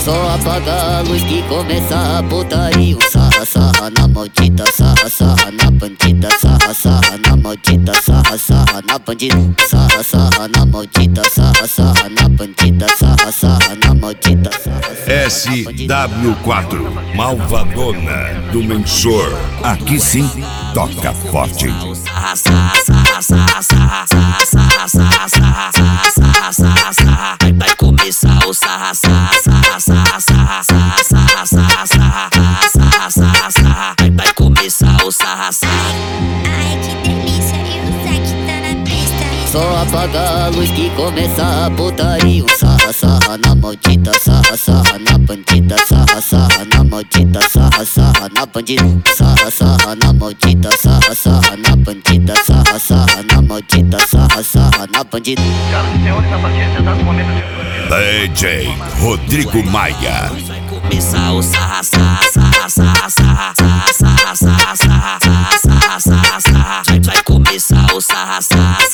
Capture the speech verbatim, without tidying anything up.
Só apaga a luz que começa a putaria. Sarra, sarra na maldita, sarra, sarra na bandida. Sarra, sarra na maldita, sarra, sarra na bandida. Sarra, sarra na maldita, sarra, sarra na bandida. Sarra, sarra na maldita, sarra. S W quatro, Malvadona do Mensor. Aqui sim, toca forte. Vai começar o sarra, sarra, sarra, sarra, sarra, sarra, sarra, sarra, sarra, sarra. Vai começar o sarra, sarra. Ai, que delícia, e o Zack tá na pista. Só apaga a luz que começa a putaria. Sarra, sarra na maldita, sarra, sarra na bandida. Sarra, sarra na maldita, sarra, sarra na bandida. Sarra, sarra na maldita, sarra, sarra na bandida. Sarra, sarra na maldita, sarra, sarra na bandida. D J Rodrigo Maia. Vai começar o sarra, sarra, sarra, sarra, sarra, sarra, sarra, sarra, sarra, sarra, sarra. Vai começar o sarra, sarra.